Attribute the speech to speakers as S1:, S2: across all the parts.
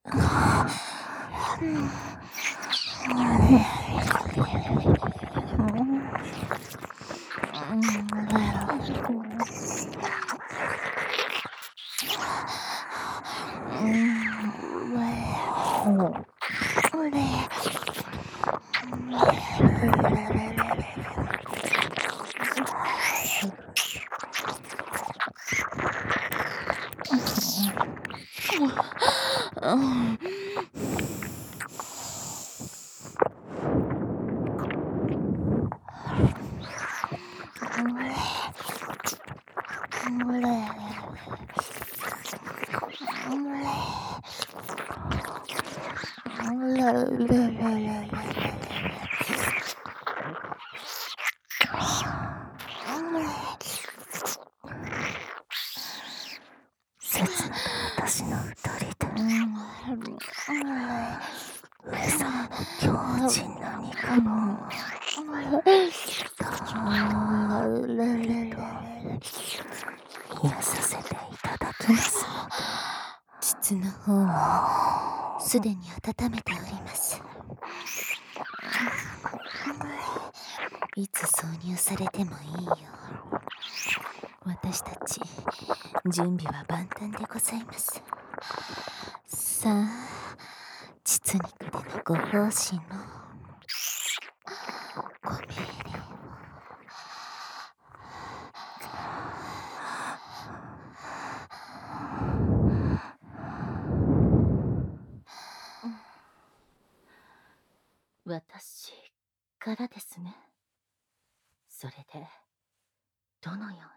S1: 切なる私の太りで、上様の強靭な肉棒を癒させていただきますので、
S2: 膣の方もすでに温めております。いつ挿入されてもいいよう、私たち準備は万端でございます。さあ、膣肉でのご奉仕のご命令を。私からですね。それでどのように？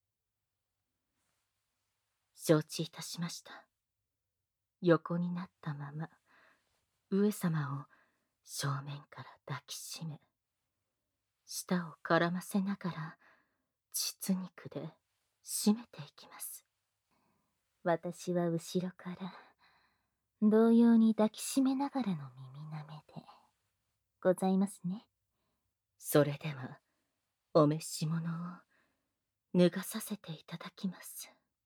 S2: 承知いたしました。横になったまま上様を正面から抱きしめ、舌を絡ませながら膣肉で締めていきます。私は後ろから同様に抱きしめながらの耳なめでございますね。それではお召し物を脱がさせていただきます。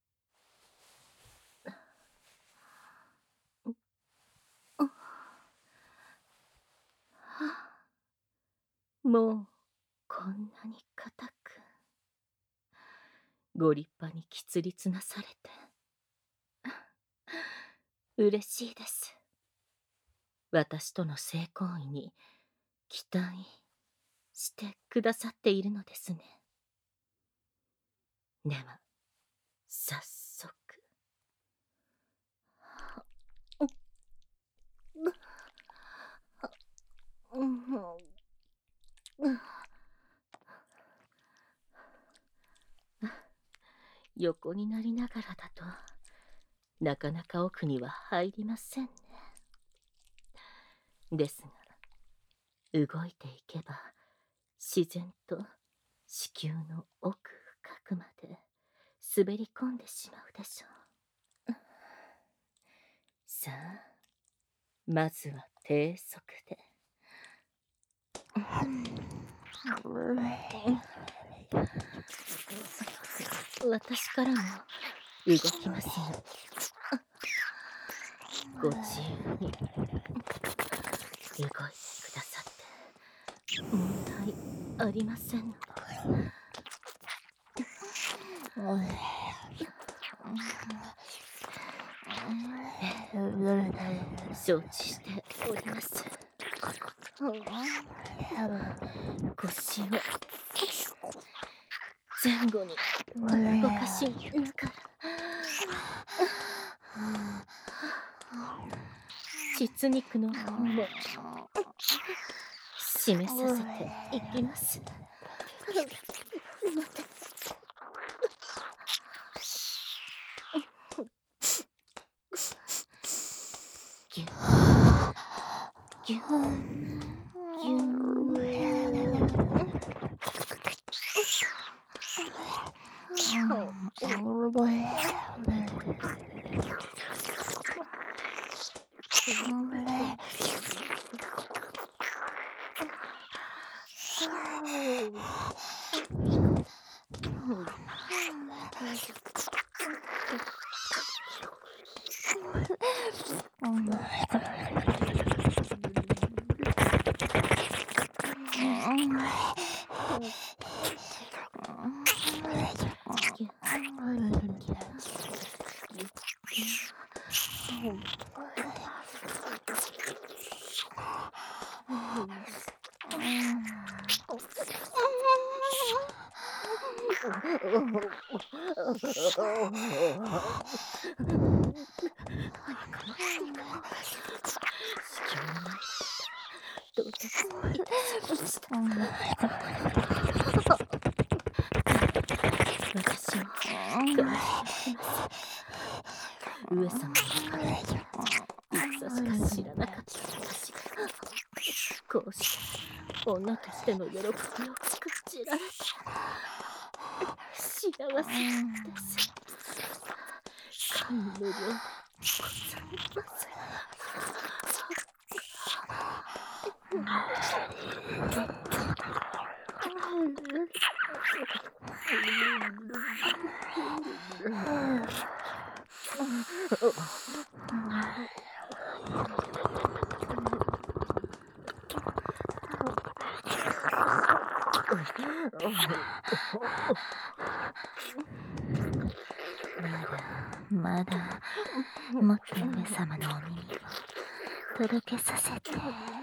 S2: もうこんなに固くご立派に起立なされて嬉しいです。私との性行為に期待してくださっているのですね。では早速。横になりながらだとなかなか奥には入りませんね。ですが動いていけば自然と子宮の奥深くまで滑り込んでしまうでしょう。さあ、まずは低速で。私からも動きますが、ご自由に動いてくださって問題ありませんので。承知しております。腰を前後に動かしながら膣肉の方も締めさせていきます。ぎゅっぎゅっぎゅ私も上様の彼いくさしか知らなかった私がこうして女としての喜びを感じられて幸せです。感無量でございます。
S1: まだもっと上様のお耳を届けさせて。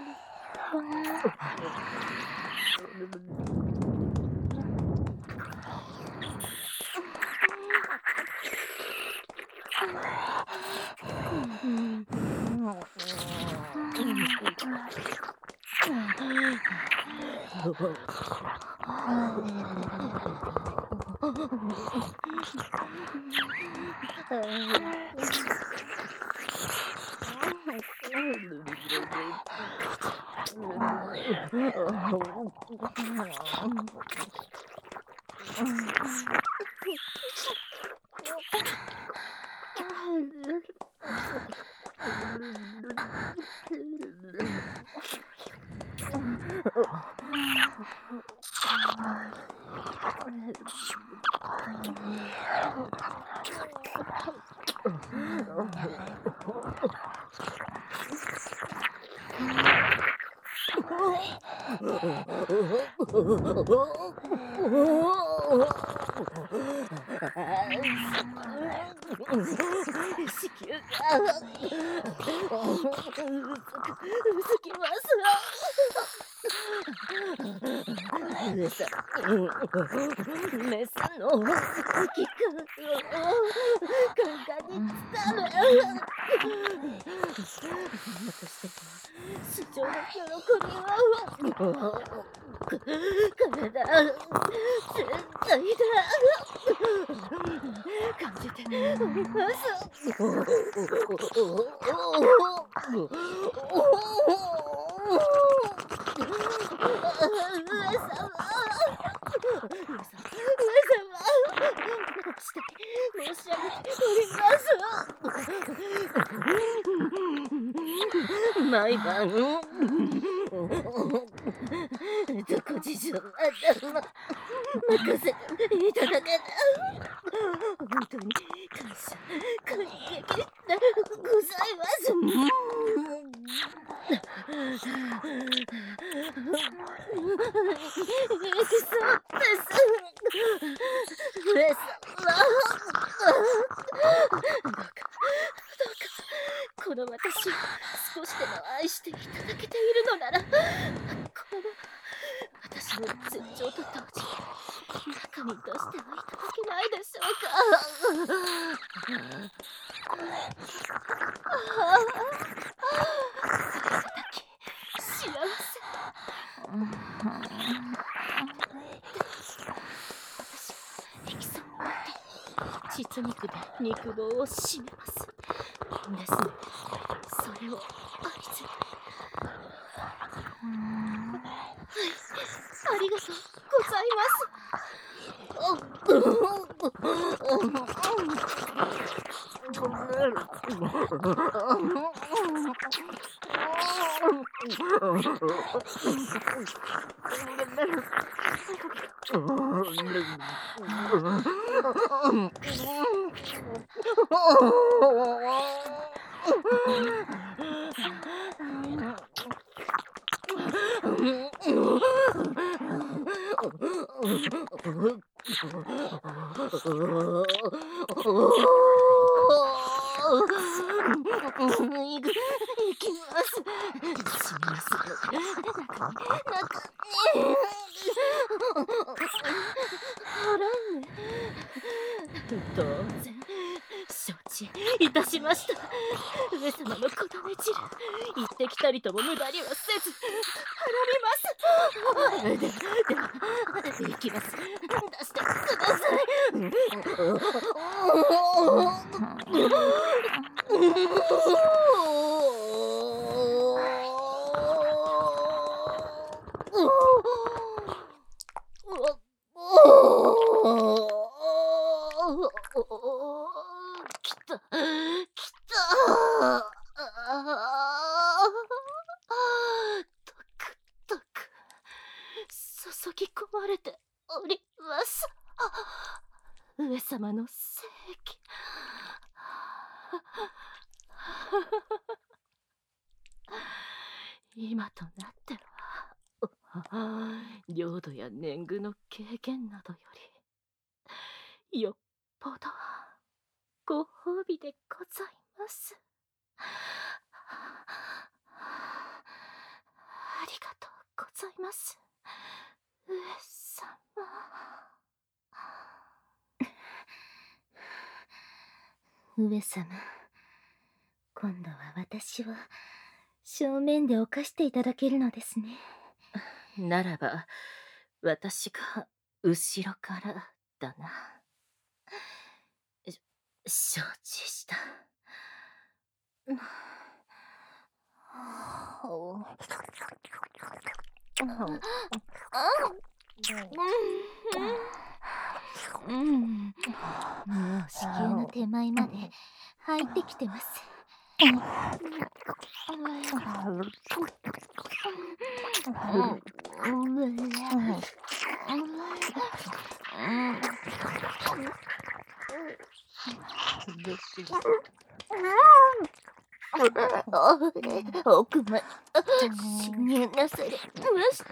S2: メスの好き感を体に伝わる。女としての素性の喜びを体全体で感じております。申し上げております。毎晩どこ事情は任せていただけた本当に感謝感激でございます。そうです。上様、どうかこの私を少しでも愛していただけているのなら、この私の絶頂と同時に中に出してはいただけないでしょうか。幸せ。実肉で肉棒を締めます。ですので、それを合図に。ありがとうございます。 いきます。しまいすぎて中に払うね。当然承知いたしました。上様のことね汁行ってきたりとも無駄にはせず払います。では行きます。出してくださきた、きた。とくとく注ぎ込まれております。上様の正義。今となっては領土や年貢の軽減などよりよっぽどご褒美でございます。ありがとうございます、上様。
S1: 上様、今度は私を正面で犯していただけるのですね。
S2: ならば私が後ろからだな。承知した。
S1: もう子宮の手前まで入ってきてます。奥まで侵入なされました。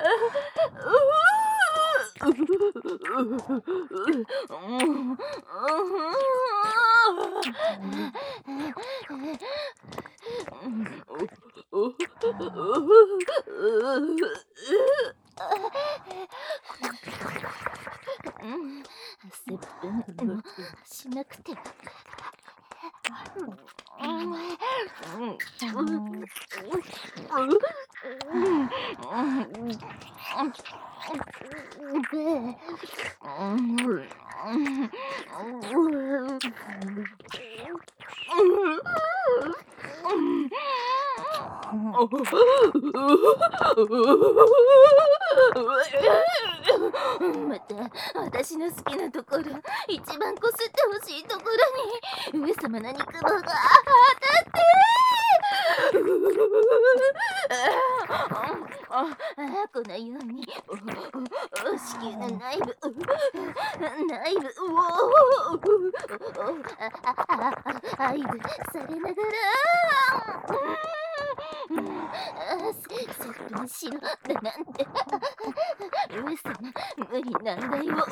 S1: 接吻もしなくては。また私の好きなところ、一番こすってほしいところに上様の肉棒が当たってこのように子宮の内部愛撫されながら接吻しろだなんて上様無理難題を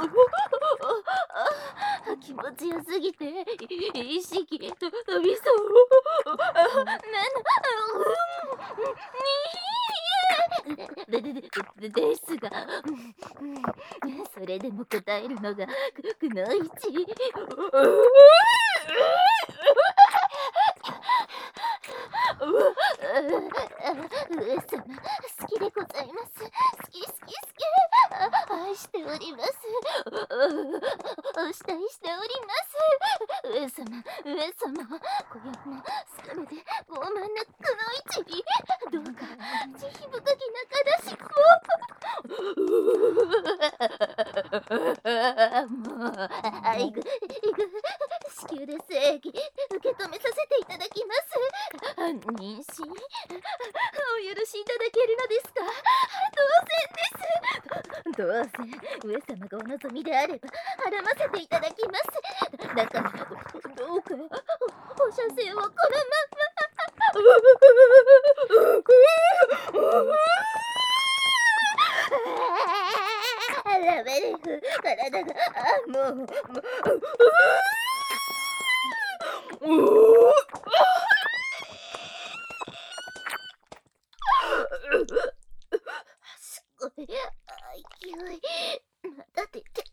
S1: 気持ちよすぎて意識飛びそうですがそれでも答えるのがくのいち。上様好きでございます。好き愛しております。お慕いしております。上様今宵も少なで傲慢なくのいちにどうか慈悲深き仲出しもう愛ぐ子宮で正義受け止めさせていただきます。妊娠お許しいただけるのですか。当然上様がお望みであれば払わせていただきます。だからどうかお酌生をこのままラベルフ、体がもうすごい勢いまた出て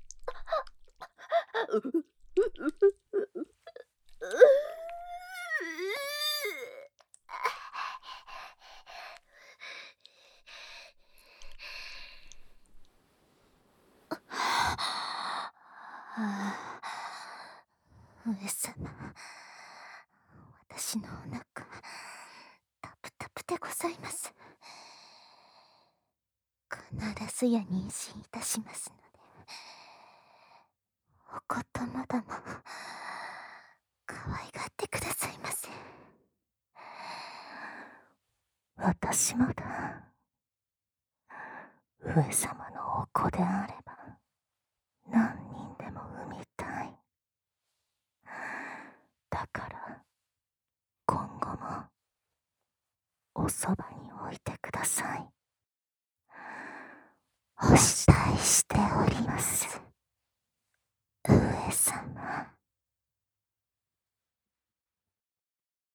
S1: 上様、私のお腹タプタプでございます。必ずや妊娠いたしますので、おこともども可愛がってくださいませ。私もだ。上様のお子であれば何人でも産みたい。だから今後もおそばに置いてください。お慕いしております。